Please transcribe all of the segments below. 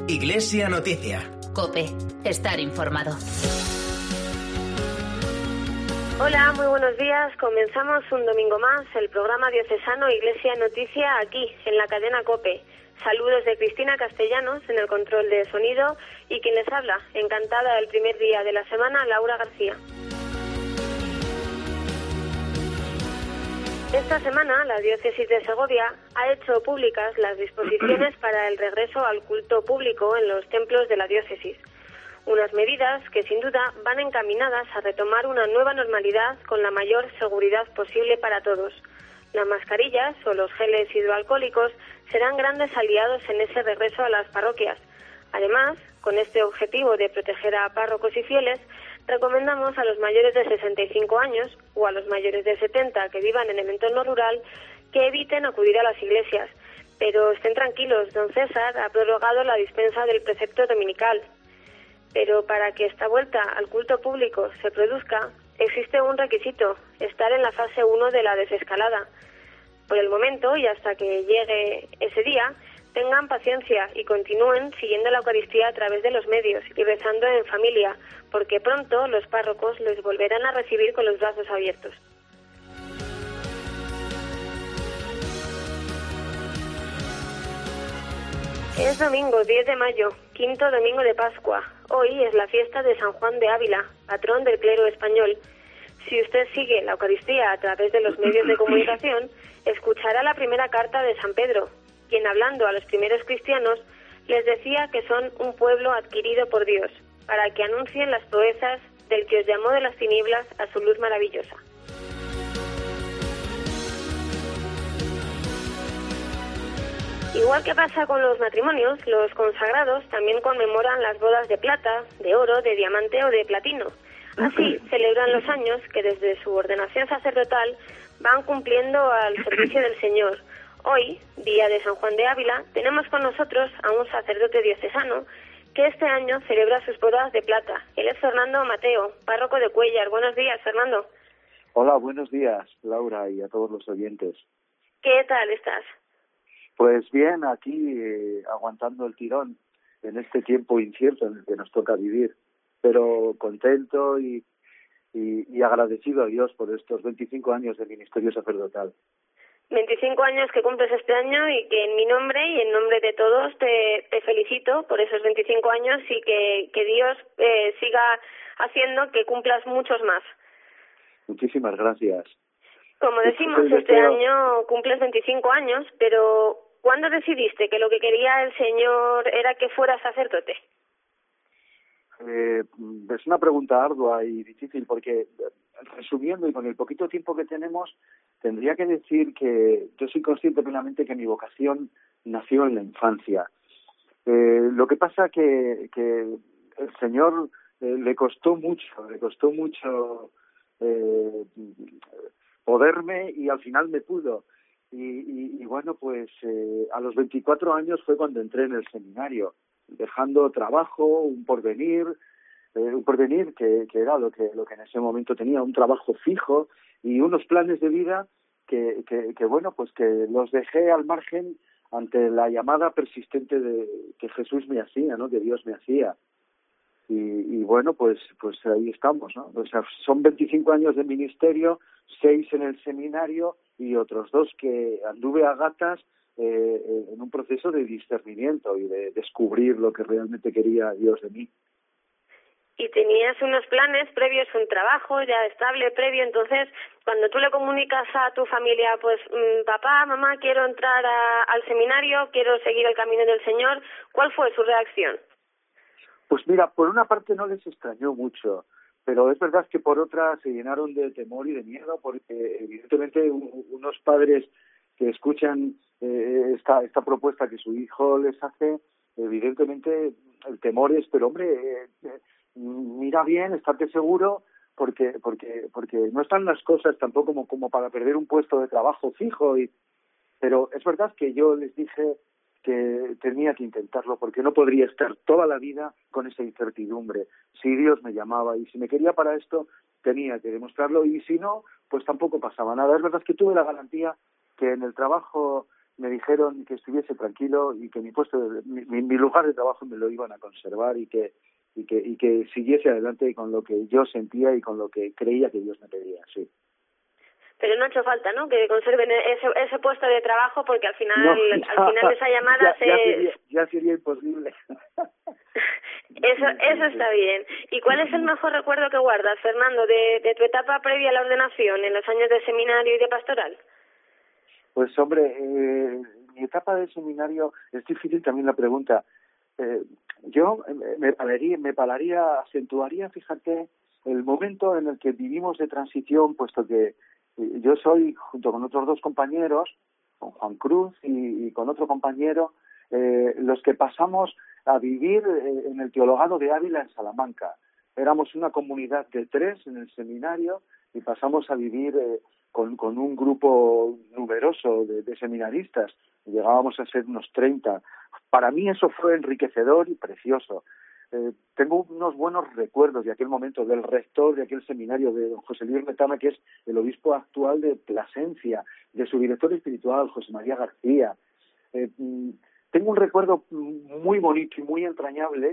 Iglesia Noticia. COPE. Estar informado. Hola, muy buenos días. Comenzamos un domingo más el programa diocesano Iglesia Noticia aquí, en la cadena COPE. Saludos de Cristina Castellanos en el control de sonido y quien les habla, encantada el primer día de la semana, Laura García. Esta semana la diócesis de Segovia ha hecho públicas las disposiciones para el regreso al culto público en los templos de la diócesis. Unas medidas que sin duda van encaminadas a retomar una nueva normalidad con la mayor seguridad posible para todos. Las mascarillas o los geles hidroalcohólicos serán grandes aliados en ese regreso a las parroquias. Además, con este objetivo de proteger a párrocos y fieles, recomendamos a los mayores de 65 años o a los mayores de 70 que vivan en el entorno rural que eviten acudir a las iglesias. Pero estén tranquilos, don César ha prorrogado la dispensa del precepto dominical. Pero para que esta vuelta al culto público se produzca, existe un requisito: estar en la fase 1 de la desescalada. Por el momento, y hasta que llegue ese día, tengan paciencia y continúen siguiendo la Eucaristía a través de los medios y rezando en familia, porque pronto los párrocos les volverán a recibir con los brazos abiertos. Es domingo 10 de mayo, quinto domingo de Pascua. Hoy es la fiesta de San Juan de Ávila, patrón del clero español. Si usted sigue la Eucaristía a través de los medios de comunicación, escuchará la primera carta de San Pedro, quien hablando a los primeros cristianos les decía que son un pueblo adquirido por Dios, para que anuncien las proezas del que os llamó de las tinieblas a su luz maravillosa. Igual que pasa con los matrimonios, los consagrados también conmemoran las bodas de plata, de oro, de diamante o de platino. Así celebran los años que desde su ordenación sacerdotal van cumpliendo al servicio del Señor. Hoy, día de San Juan de Ávila, tenemos con nosotros a un sacerdote diocesano que este año celebra sus bodas de plata. Él es Fernando Mateo, párroco de Cuéllar. Buenos días, Fernando. Hola, buenos días, Laura, y a todos los oyentes. ¿Qué tal estás? Pues bien, aquí aguantando el tirón en este tiempo incierto en el que nos toca vivir, pero contento y agradecido a Dios por estos 25 años de ministerio sacerdotal. 25 años que cumples este año y que en mi nombre y en nombre de todos te felicito por esos 25 años y que Dios siga haciendo que cumplas muchos más. Muchísimas gracias. Como decimos, este año cumples 25 años, pero ¿cuándo decidiste que lo que quería el Señor era que fueras sacerdote? Es una pregunta ardua y difícil porque, resumiendo y con el poquito tiempo que tenemos, tendría que decir que yo soy consciente plenamente que mi vocación nació en la infancia. Lo que pasa que el Señor le costó mucho poderme y al final me pudo. Y bueno, pues a los 24 años fue cuando entré en el seminario, dejando trabajo, un porvenir que era lo que en ese momento tenía, un trabajo fijo y unos planes de vida que bueno, pues que los dejé al margen ante la llamada persistente que Jesús me hacía, ¿no? Que Dios me hacía. Y bueno, pues ahí estamos, ¿no? O sea, son 25 años de ministerio, 6 en el seminario y otros 2 que anduve a gatas en un proceso de discernimiento y de descubrir lo que realmente quería Dios de mí. Y tenías unos planes previos, un trabajo ya estable previo, entonces cuando tú le comunicas a tu familia, pues papá, mamá, quiero entrar al seminario, quiero seguir el camino del Señor, ¿cuál fue su reacción? Pues mira, por una parte no les extrañó mucho, pero es verdad que por otra se llenaron de temor y de miedo, porque evidentemente unos padres que escuchan esta propuesta que su hijo les hace, evidentemente el temor es, pero hombre, mira bien, estate seguro, porque no están las cosas tampoco como para perder un puesto de trabajo fijo. Pero es verdad que yo les dije que tenía que intentarlo, porque no podría estar toda la vida con esa incertidumbre. Si Dios me llamaba y si me quería para esto, tenía que demostrarlo, y si no, pues tampoco pasaba nada. Es verdad que tuve la garantía que en el trabajo me dijeron que estuviese tranquilo y que mi lugar de trabajo me lo iban a conservar y que siguiese adelante con lo que yo sentía y con lo que creía que Dios me pedía, sí. Pero no ha hecho falta, ¿no?, que conserven ese puesto de trabajo, porque al final, No, al final de esa llamada ya sería imposible. Eso está bien. ¿Y cuál es el mejor recuerdo que guardas, Fernando, de tu etapa previa a la ordenación, en los años de seminario y de pastoral? Pues hombre, mi etapa de seminario, es difícil también la pregunta. Yo acentuaría, fíjate, el momento en el que vivimos de transición, puesto que yo soy, junto con otros dos compañeros, con Juan Cruz y con otro compañero, los que pasamos a vivir en el Teologado de Ávila, en Salamanca. Éramos una comunidad de 3 en el seminario y pasamos a vivir con un grupo numeroso de seminaristas. Llegábamos a ser unos 30. Para mí eso fue enriquecedor y precioso. Tengo unos buenos recuerdos de aquel momento, del rector de aquel seminario, de don José Luis Retama, que es el obispo actual de Plasencia, de su director espiritual, José María García. Tengo un recuerdo muy bonito y muy entrañable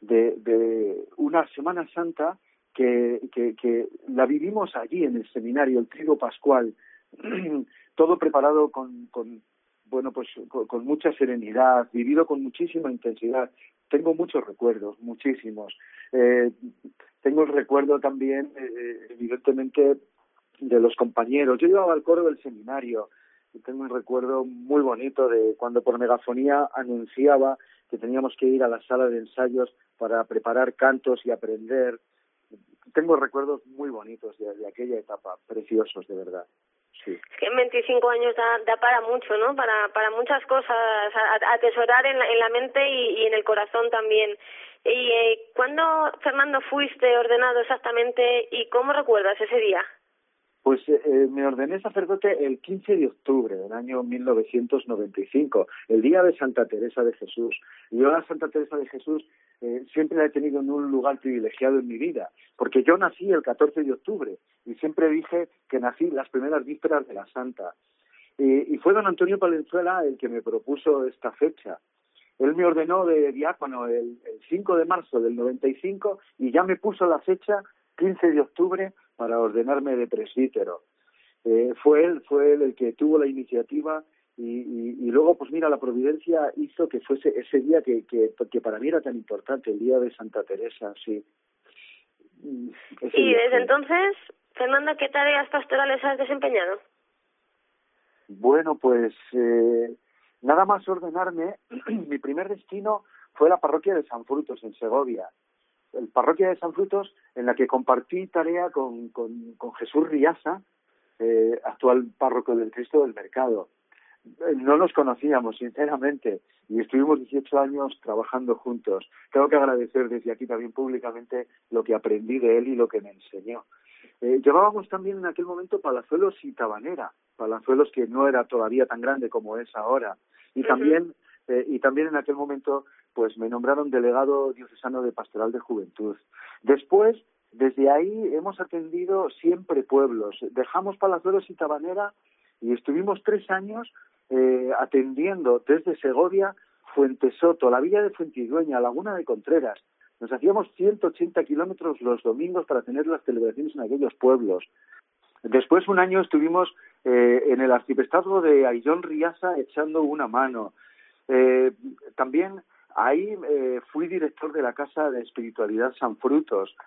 de una Semana Santa que la vivimos allí en el seminario, el Triduo Pascual, todo preparado con mucha serenidad, vivido con muchísima intensidad. Tengo muchos recuerdos, muchísimos. Tengo el recuerdo también, evidentemente, de los compañeros. Yo llevaba al coro del seminario y tengo un recuerdo muy bonito de cuando por megafonía anunciaba que teníamos que ir a la sala de ensayos para preparar cantos y aprender. Tengo recuerdos muy bonitos de aquella etapa, preciosos, de verdad. Sí. Es que en 25 años da para mucho, ¿no? Para muchas cosas, atesorar en la mente y en el corazón también. ¿Y cuándo, Fernando, fuiste ordenado exactamente y cómo recuerdas ese día? Pues me ordené sacerdote el 15 de octubre del año 1995, el día de Santa Teresa de Jesús. Yo a Santa Teresa de Jesús siempre la he tenido en un lugar privilegiado en mi vida, porque yo nací el 14 de octubre y siempre dije que nací las primeras vísperas de la Santa. Y fue don Antonio Palenzuela el que me propuso esta fecha. Él me ordenó de diácono el 5 de marzo del 95 y ya me puso la fecha 15 de octubre para ordenarme de presbítero. Fue él el que tuvo la iniciativa y luego, pues mira, la providencia hizo que fuese ese día que para mí era tan importante, el día de Santa Teresa, sí. Y desde entonces, Fernando, ¿qué tareas pastorales has desempeñado? Bueno, pues nada más ordenarme, mi primer destino fue la parroquia de San Frutos, en Segovia. La parroquia de San Frutos, en la que compartí tarea con Jesús Riasa, actual párroco del Cristo del Mercado. No nos conocíamos, sinceramente, y estuvimos 18 años trabajando juntos. Tengo que agradecer desde aquí también públicamente lo que aprendí de él y lo que me enseñó. Llevábamos también en aquel momento Palazuelos y Tabanera, Palazuelos que no era todavía tan grande como es ahora. Y también en aquel momento pues me nombraron delegado diocesano de Pastoral de Juventud. Después, desde ahí hemos atendido siempre pueblos. Dejamos Palazuelos y Tabanera y estuvimos 3 años atendiendo desde Segovia, Fuentesoto, la villa de Fuentidueña, Laguna de Contreras. Nos hacíamos 180 kilómetros los domingos para tener las celebraciones en aquellos pueblos. Después, un año estuvimos en el arciprestazgo de Ayllón Riasa echando una mano. También ahí fui director de la Casa de Espiritualidad San Frutos.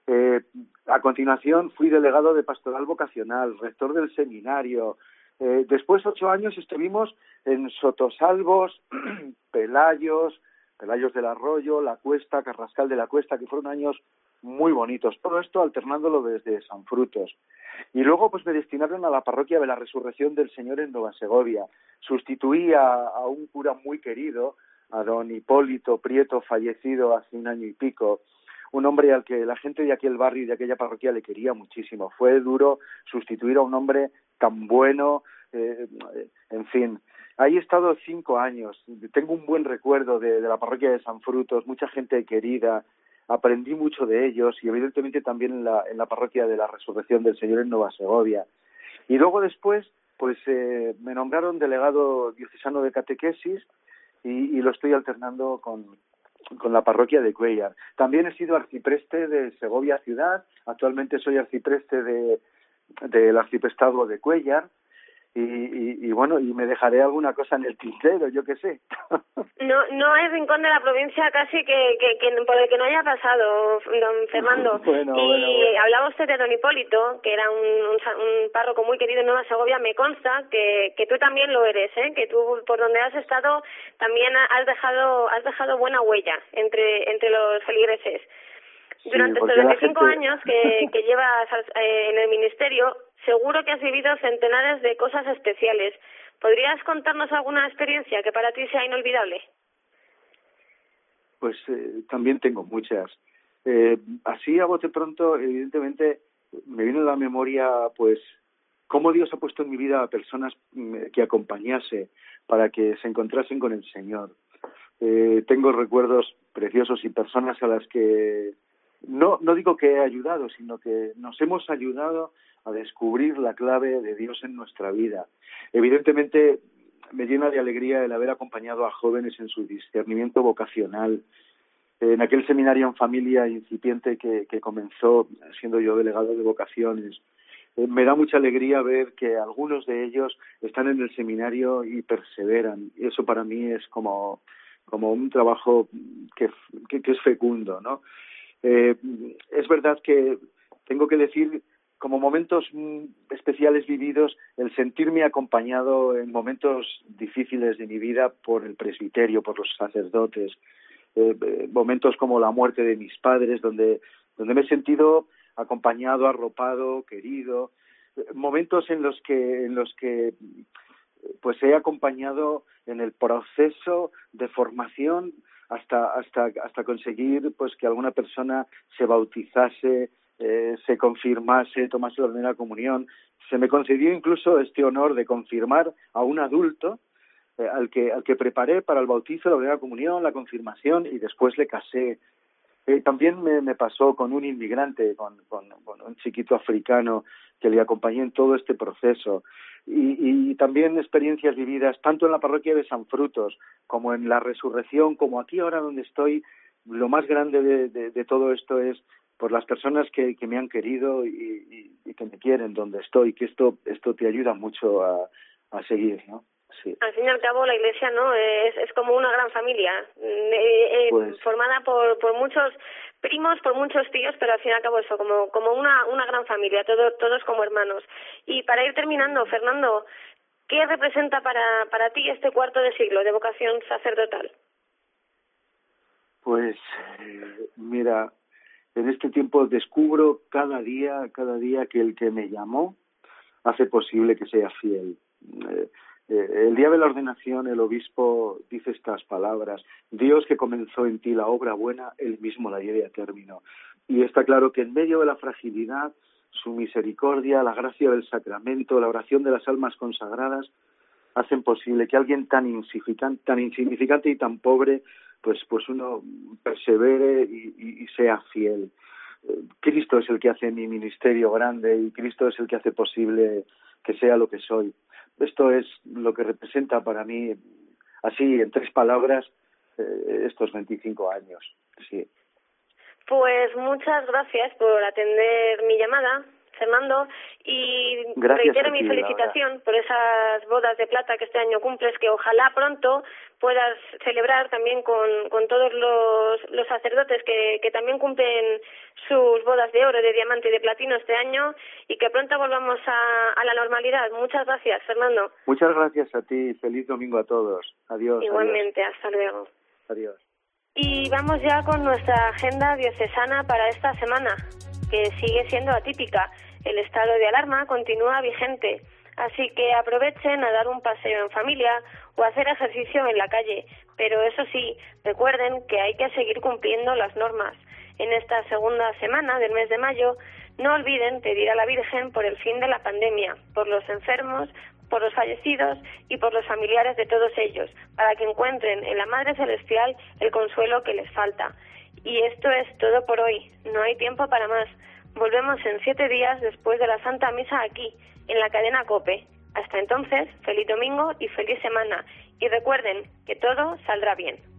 A continuación fui delegado de Pastoral Vocacional, rector del seminario. Después 8 años estuvimos en Sotosalvos, Pelayos del Arroyo, La Cuesta, Carrascal de la Cuesta, que fueron años muy bonitos. Todo esto alternándolo desde San Frutos. Y luego pues me destinaron a la parroquia de la Resurrección del Señor en Nueva Segovia. Sustituí a un cura muy querido, a don Hipólito Prieto, fallecido hace 1 año y pico, un hombre al que la gente de aquel barrio y de aquella parroquia le quería muchísimo. Fue duro sustituir a un hombre tan bueno, en fin. Ahí he estado 5 años. Tengo un buen recuerdo de la parroquia de San Frutos, mucha gente querida. Aprendí mucho de ellos y evidentemente también en la parroquia de la Resurrección del Señor en Nueva Segovia. Y luego después pues me nombraron delegado diocesano de catequesis y lo estoy alternando con la parroquia de Cuéllar. También he sido arcipreste de Segovia ciudad, actualmente soy arcipreste del arciprestado de Cuéllar, y bueno, y me dejaré alguna cosa en el tintero, yo qué sé. No hay rincón de la provincia casi que por el que no haya pasado, don Fernando. Bueno. Hablaba usted de don Hipólito, que era un párroco muy querido en Nueva Segovia. Me consta que tú también lo eres, que tú por donde has estado también has dejado buena huella entre los feligreses. Durante estos 25 años que llevas en el ministerio, seguro que has vivido centenares de cosas especiales. ¿Podrías contarnos alguna experiencia que para ti sea inolvidable? Pues también tengo muchas. Así a bote pronto, evidentemente, me viene a la memoria, pues, cómo Dios ha puesto en mi vida a personas que acompañase para que se encontrasen con el Señor. Tengo recuerdos preciosos y personas a las que no digo que he ayudado, sino que nos hemos ayudado a descubrir la clave de Dios en nuestra vida. Evidentemente, me llena de alegría el haber acompañado a jóvenes en su discernimiento vocacional. En aquel seminario en familia incipiente que comenzó siendo yo delegado de vocaciones, me da mucha alegría ver que algunos de ellos están en el seminario y perseveran. Y eso para mí es como un trabajo que es fecundo, ¿no? Es verdad que tengo que decir, como momentos especiales vividos, el sentirme acompañado en momentos difíciles de mi vida por el presbiterio, por los sacerdotes, momentos como la muerte de mis padres, donde me he sentido acompañado, arropado, querido, momentos en los que pues he acompañado en el proceso de formación hasta conseguir pues que alguna persona se bautizase, se confirmase, tomase la primera comunión. Se me concedió incluso este honor de confirmar a un adulto al que preparé para el bautizo, la primera comunión, la confirmación, y después le casé. También me pasó con un inmigrante, con un chiquito africano que le acompañé en todo este proceso. Y también experiencias vividas tanto en la parroquia de San Frutos como en la Resurrección, como aquí ahora donde estoy. Lo más grande de todo esto es por las personas que me han querido y que me quieren donde estoy, que esto te ayuda mucho a seguir, ¿no? Sí. Al fin y al cabo la Iglesia no es como una gran familia, formada por muchos primos, por muchos tíos, pero al fin y al cabo eso, como una gran familia, todos como hermanos. Y para ir terminando, Fernando, ¿qué representa para ti este cuarto de siglo de vocación sacerdotal? Pues mira, en este tiempo descubro cada día que el que me llamó hace posible que sea fiel. El día de la ordenación el obispo dice estas palabras: Dios que comenzó en ti la obra buena, Él mismo la lleve a término. Y está claro que en medio de la fragilidad, su misericordia, la gracia del sacramento, la oración de las almas consagradas, hacen posible que alguien tan insignificante y tan pobre, pues uno persevere y sea fiel. Cristo es el que hace mi ministerio grande y Cristo es el que hace posible que sea lo que soy. Esto es lo que representa para mí, así en 3 palabras, estos 25 años. Sí. Pues muchas gracias por atender mi llamada, Fernando, y gracias reitero mi felicitación por esas bodas de plata que este año cumples, que ojalá pronto puedas celebrar también con todos los sacerdotes que también cumplen sus bodas de oro, de diamante y de platino este año, y que pronto volvamos a la normalidad. Muchas gracias, Fernando. Muchas gracias a ti. Feliz domingo a todos. Adiós. Igualmente, adiós. Hasta luego. Adiós. Y vamos ya con nuestra agenda diocesana para esta semana, que sigue siendo atípica. El estado de alarma continúa vigente, así que aprovechen a dar un paseo en familia o hacer ejercicio en la calle. Pero eso sí, recuerden que hay que seguir cumpliendo las normas. En esta segunda semana del mes de mayo, no olviden pedir a la Virgen por el fin de la pandemia, por los enfermos, por los fallecidos y por los familiares de todos ellos, para que encuentren en la Madre Celestial el consuelo que les falta. Y esto es todo por hoy. No hay tiempo para más. Volvemos en 7 días después de la Santa Misa aquí, en la cadena COPE. Hasta entonces, feliz domingo y feliz semana. Y recuerden que todo saldrá bien.